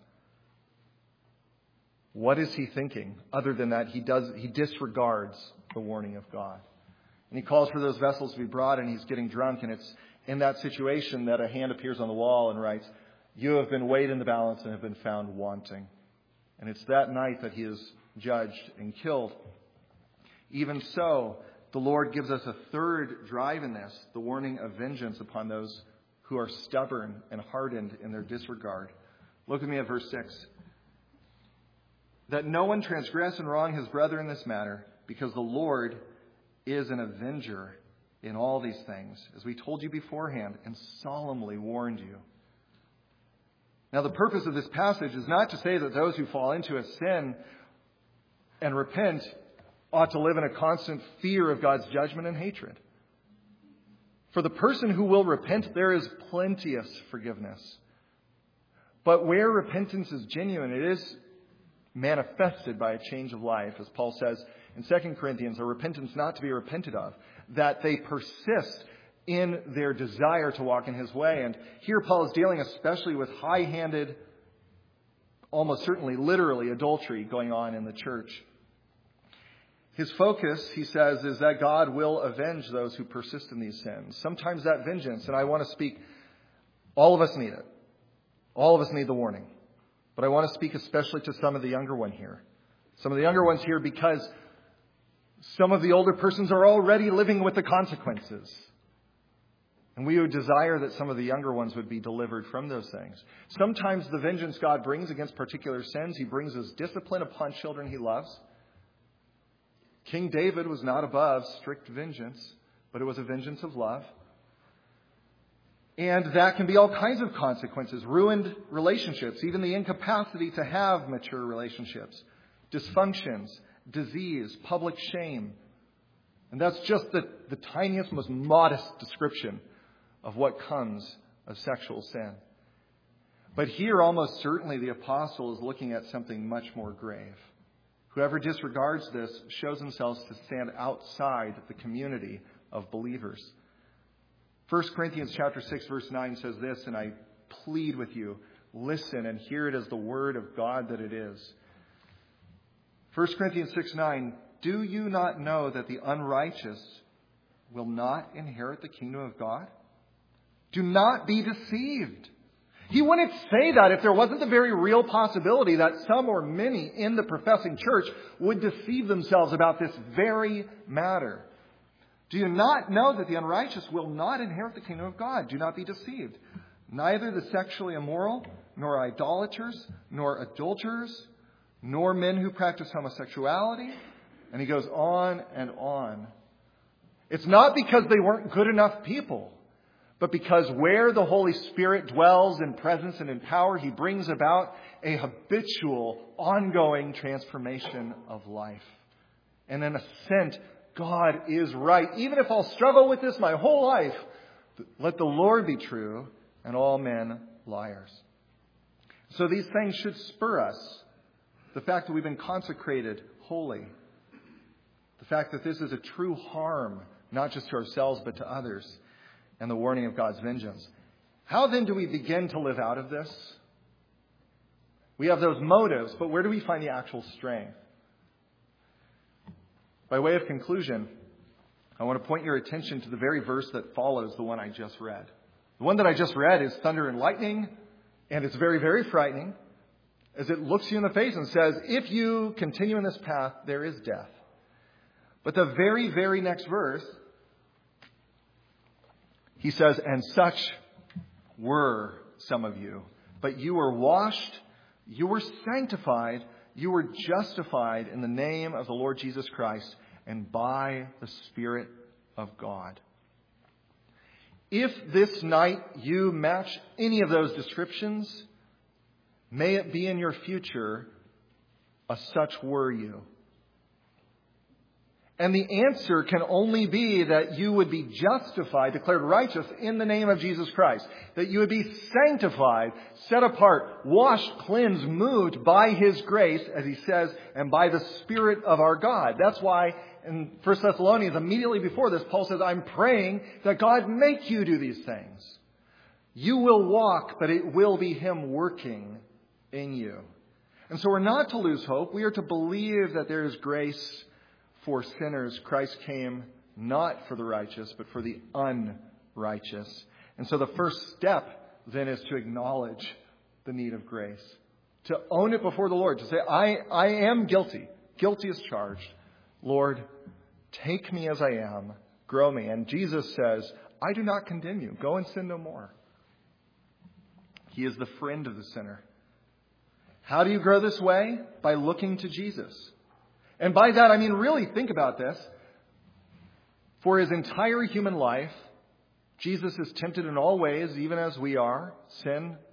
What is he thinking? Other than that, he does, he disregards the warning of God. And he calls for those vessels to be brought, and he's getting drunk, and it's in that situation that a hand appears on the wall and writes, "You have been weighed in the balance and have been found wanting." And it's that night that he is judged and killed. Even so, the Lord gives us a third drive in this, the warning of vengeance upon those who are stubborn and hardened in their disregard. Look at me at verse six. That no one transgress and wrong his brother in this matter, because the Lord is an avenger in all these things, as we told you beforehand and solemnly warned you. Now, the purpose of this passage is not to say that those who fall into a sin and repent ought to live in a constant fear of God's judgment and hatred. For the person who will repent, there is plenty of forgiveness. But where repentance is genuine, it is manifested by a change of life. As Paul says in Second Corinthians, a repentance not to be repented of, that they persist in their desire to walk in his way. And here Paul is dealing especially with high-handed, almost certainly literally, adultery going on in the church. His focus, he says, is that God will avenge those who persist in these sins. Sometimes that vengeance, and I want to speak, all of us need it. All of us need the warning. But I want to speak especially to some of the younger one here. Some of the younger ones here because some of the older persons are already living with the consequences. And we would desire that some of the younger ones would be delivered from those things. Sometimes the vengeance God brings against particular sins, he brings as discipline upon children he loves. King David was not above strict vengeance, but it was a vengeance of love. And that can be all kinds of consequences. Ruined relationships, even the incapacity to have mature relationships. Dysfunctions, disease, public shame. And that's just the, the tiniest, most modest description of what comes of sexual sin. But here, almost certainly, the apostle is looking at something much more grave. Whoever disregards this shows themselves to stand outside the community of believers. First Corinthians chapter six, verse nine says this, and I plead with you, listen and hear it as the word of God that it is. First Corinthians six, nine, do you not know that the unrighteous will not inherit the kingdom of God? Do not be deceived. He wouldn't say that if there wasn't the very real possibility that some or many in the professing church would deceive themselves about this very matter. Do you not know that the unrighteous will not inherit the kingdom of God? Do not be deceived. Neither the sexually immoral, nor idolaters, nor adulterers, nor men who practice homosexuality. And he goes on and on. It's not because they weren't good enough people, but because where the Holy Spirit dwells in presence and in power, he brings about a habitual, ongoing transformation of life. And in a sense, God is right. Even if I'll struggle with this my whole life, let the Lord be true and all men liars. So these things should spur us. The fact that we've been consecrated holy. The fact that this is a true harm, not just to ourselves, but to others. And the warning of God's vengeance. How then do we begin to live out of this? We have those motives, but where do we find the actual strength? By way of conclusion, I want to point your attention to the very verse that follows the one I just read. The one that I just read is thunder and lightning, and it's very, very frightening, as it looks you in the face and says, if you continue in this path, there is death. But the very, very next verse, he says, and such were some of you, but you were washed, you were sanctified, you were justified in the name of the Lord Jesus Christ and by the Spirit of God. If this night you match any of those descriptions, may it be in your future a such were you. And the answer can only be that you would be justified, declared righteous in the name of Jesus Christ. That you would be sanctified, set apart, washed, cleansed, moved by His grace, as he says, and by the Spirit of our God. That's why in First Thessalonians, immediately before this, Paul says, I'm praying that God make you do these things. You will walk, but it will be Him working in you. And so we're not to lose hope. We are to believe that there is grace for sinners. Christ came not for the righteous, but for the unrighteous. And so the first step then is to acknowledge the need of grace. To own it before the Lord. To say, I, I am guilty. Guilty as charged. Lord, take me as I am. Grow me. And Jesus says, I do not condemn you. Go and sin no more. He is the friend of the sinner. How do you grow this way? By looking to Jesus. And by that, I mean, really think about this. For His entire human life, Jesus is tempted in all ways, even as we are. Sin,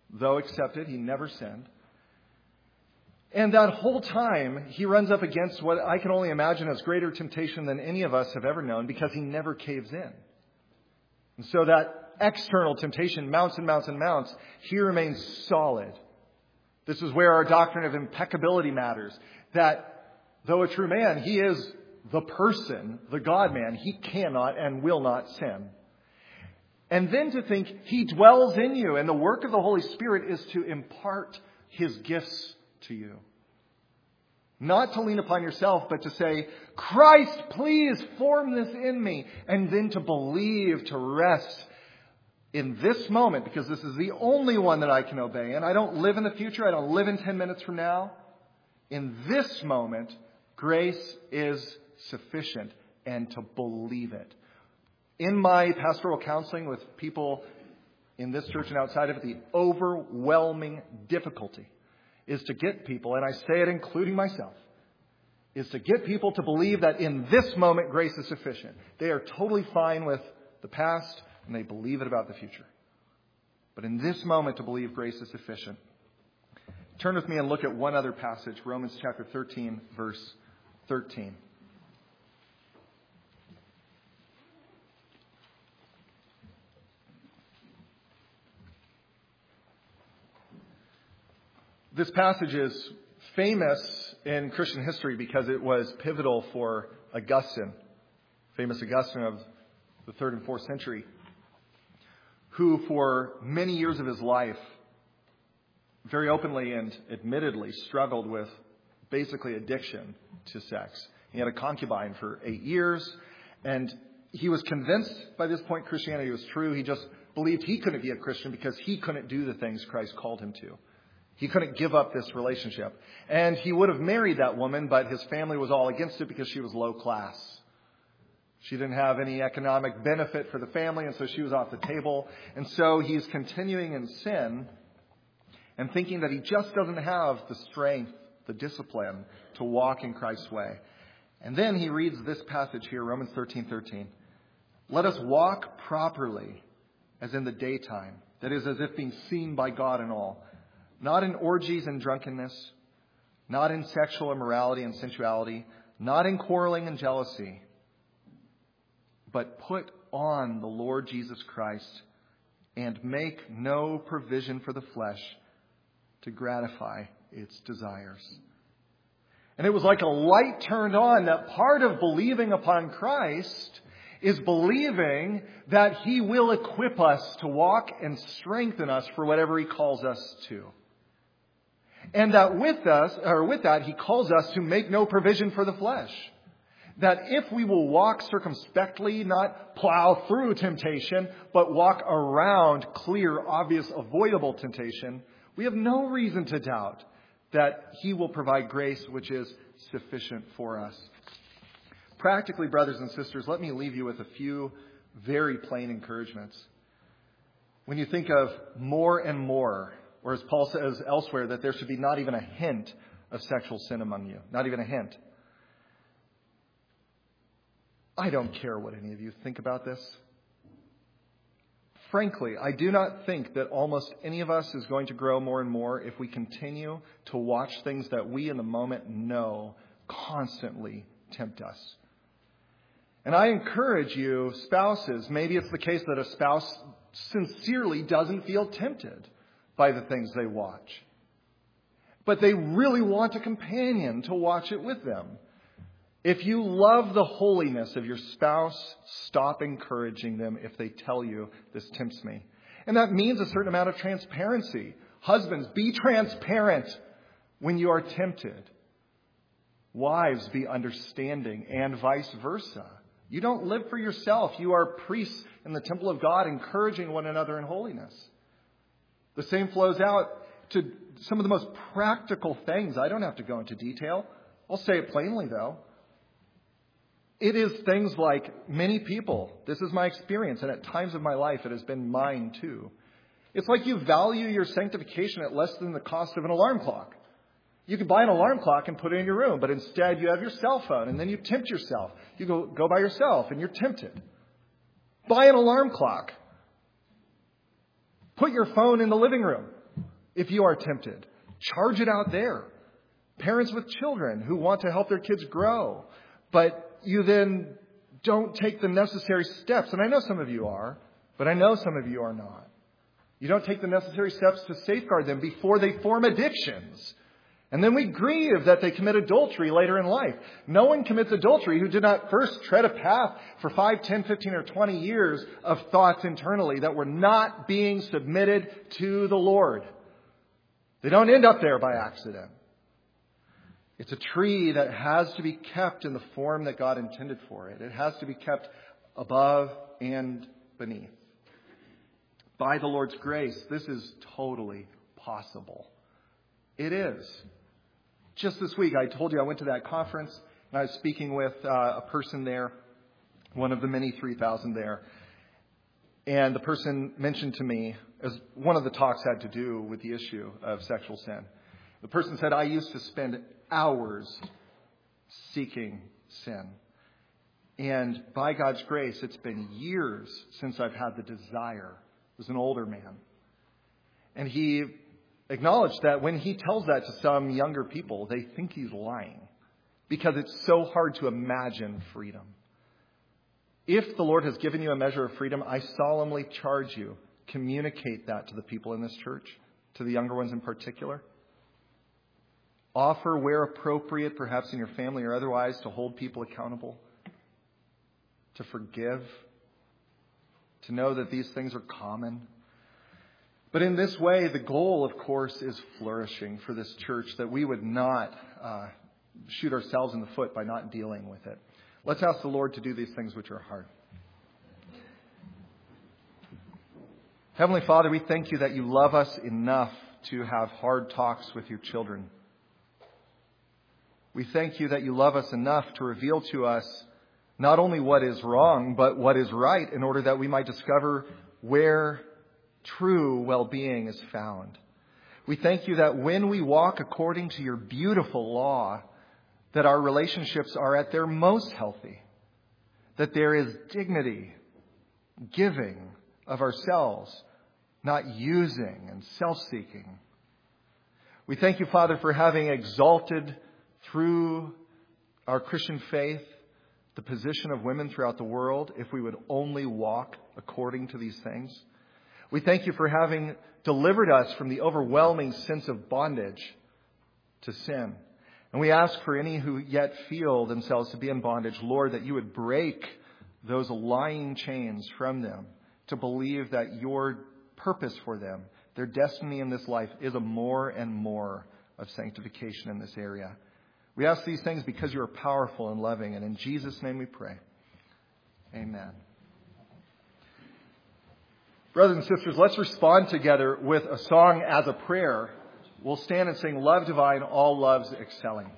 Though accepted, he never sinned. And that whole time, he runs up against what I can only imagine as greater temptation than any of us have ever known, because he never caves in. And so that external temptation mounts and mounts and mounts. He remains solid. This is where our doctrine of impeccability matters. That though a true man, he is the person, the God-man. He cannot and will not sin. And then to think he dwells in you, and the work of the Holy Spirit is to impart his gifts to you. Not to lean upon yourself, but to say, Christ, please form this in me. And then to believe, to rest in this moment, because this is the only one that I can obey. And I don't live in the future. I don't live in ten minutes from now. In this moment, grace is sufficient, and to believe it. In my pastoral counseling with people in this church and outside of it, the overwhelming difficulty is to get people, and I say it including myself, is to get people to believe that in this moment grace is sufficient. They are totally fine with the past, and they believe it about the future. But in this moment, to believe grace is sufficient. Turn with me and look at one other passage, Romans chapter thirteen, verse thirteen. This passage is famous in Christian history because it was pivotal for Augustine, famous Augustine of the third and fourth century, who for many years of his life very openly and admittedly struggled with basically addiction to sex. He had a concubine for eight years, and he was convinced by this point Christianity was true. He just believed he couldn't be a Christian because he couldn't do the things Christ called him to. He couldn't give up this relationship. And he would have married that woman, but his family was all against it because she was low class. She didn't have any economic benefit for the family, and so she was off the table. And so he's continuing in sin and thinking that he just doesn't have the strength, the discipline to walk in Christ's way. And then he reads this passage here, Romans thirteen thirteen. Let us walk properly as in the daytime, that is, as if being seen by God and all. Not in orgies and drunkenness, not in sexual immorality and sensuality, not in quarreling and jealousy, but put on the Lord Jesus Christ and make no provision for the flesh to gratify its desires. And it was like a light turned on that part of believing upon Christ is believing that he will equip us to walk and strengthen us for whatever he calls us to. And that with us, or with that, he calls us to make no provision for the flesh. That if we will walk circumspectly, not plow through temptation, but walk around clear, obvious, avoidable temptation, we have no reason to doubt that he will provide grace which is sufficient for us. Practically, brothers and sisters, let me leave you with a few very plain encouragements. When you think of more and more, or as Paul says elsewhere, that there should be not even a hint of sexual sin among you. Not even a hint. I don't care what any of you think about this. Frankly, I do not think that almost any of us is going to grow more and more if we continue to watch things that we in the moment know constantly tempt us. And I encourage you, spouses, maybe it's the case that a spouse sincerely doesn't feel tempted by the things they watch. But they really want a companion to watch it with them. If you love the holiness of your spouse, stop encouraging them if they tell you, this tempts me. And that means a certain amount of transparency. Husbands, be transparent when you are tempted. Wives, be understanding, and vice versa. You don't live for yourself. You are priests in the temple of God, encouraging one another in holiness. The same flows out to some of the most practical things. I don't have to go into detail. I'll say it plainly, though. It is things like many people. This is my experience, and at times of my life it has been mine too. It's like you value your sanctification at less than the cost of an alarm clock. You can buy an alarm clock and put it in your room, but instead you have your cell phone, and then you tempt yourself. You go, go by yourself, and you're tempted. Buy an alarm clock. Put your phone in the living room. if you are tempted, charge it out there. Parents with children who want to help their kids grow, but you then don't take the necessary steps. And I know some of you are, but I know some of you are not. You don't take the necessary steps to safeguard them before they form addictions. And then we grieve that they commit adultery later in life. No one commits adultery who did not first tread a path for five, ten, fifteen, or twenty years of thoughts internally that were not being submitted to the Lord. They don't end up there by accident. It's a tree that has to be kept in the form that God intended for it. It has to be kept above and beneath. By the Lord's grace, this is totally possible. It is. Just this week, I told you I went to that conference, and I was speaking with uh, a person there, one of the many three thousand there. And the person mentioned to me, as one of the talks had to do with the issue of sexual sin. The person said, I used to spend hours seeking sin. And by God's grace, it's been years since I've had the desire. He was an older man. And he acknowledged that when he tells that to some younger people, they think he's lying because it's so hard to imagine freedom. If the Lord has given you a measure of freedom, I solemnly charge you, communicate that to the people in this church, to the younger ones in particular. Offer where appropriate, perhaps in your family or otherwise, to hold people accountable, to forgive, to know that these things are common. But in this way, the goal, of course, is flourishing for this church, that we would not uh, shoot ourselves in the foot by not dealing with it. Let's ask the Lord to do these things which are hard. Heavenly Father, we thank you that you love us enough to have hard talks with your children. We thank you that you love us enough to reveal to us not only what is wrong, but what is right, in order that we might discover where true well-being is found. We thank you that when we walk according to your beautiful law, that our relationships are at their most healthy, that there is dignity, giving of ourselves, not using and self-seeking. We thank you, Father, for having exalted through our Christian faith the position of women throughout the world, if we would only walk according to these things. We thank you for having delivered us from the overwhelming sense of bondage to sin. And we ask for any who yet feel themselves to be in bondage, Lord, that you would break those lying chains from them, to believe that your purpose for them, their destiny in this life, is a more and more of sanctification in this area. We ask these things because you are powerful and loving, and in Jesus' name we pray. Amen. Brothers and sisters, let's respond together with a song as a prayer. We'll stand and sing Love Divine, All Loves Excelling.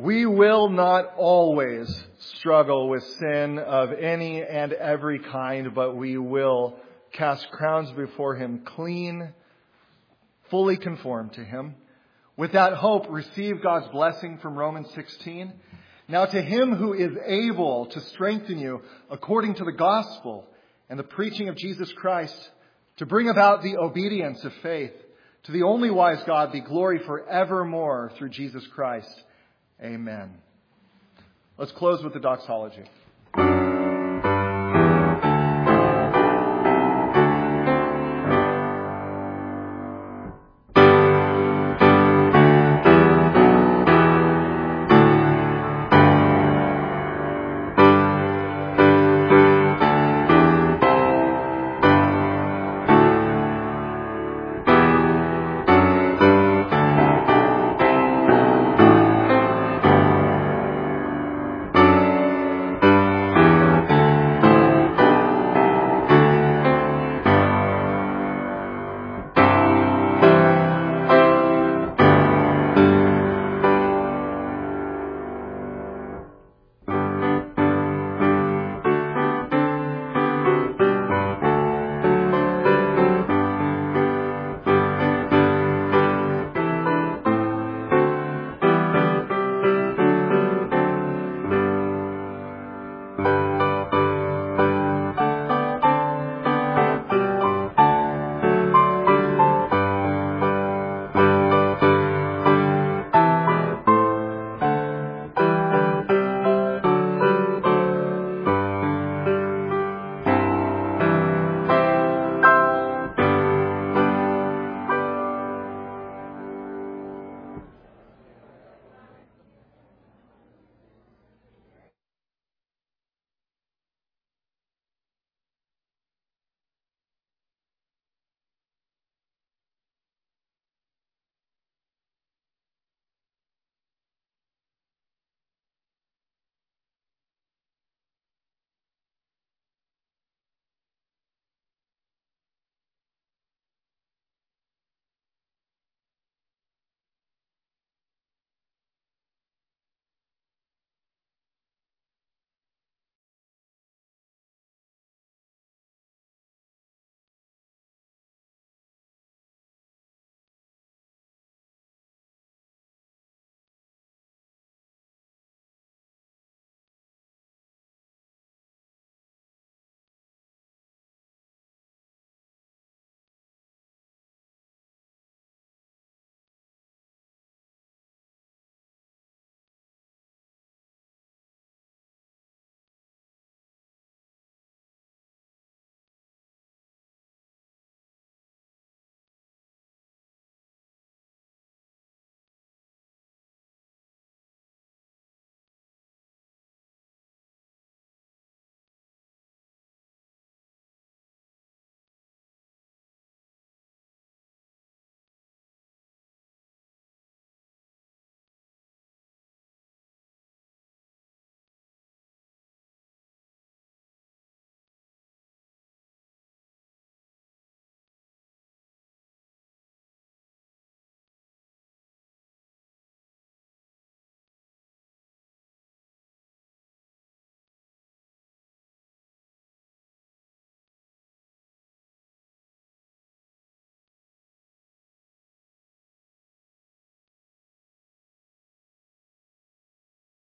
We will not always struggle with sin of any and every kind, but we will cast crowns before Him clean, fully conformed to Him. With that hope, receive God's blessing from Romans sixteen. Now to Him who is able to strengthen you according to the gospel and the preaching of Jesus Christ, to bring about the obedience of faith, to the only wise God be glory forevermore through Jesus Christ. Amen. Let's close with the doxology.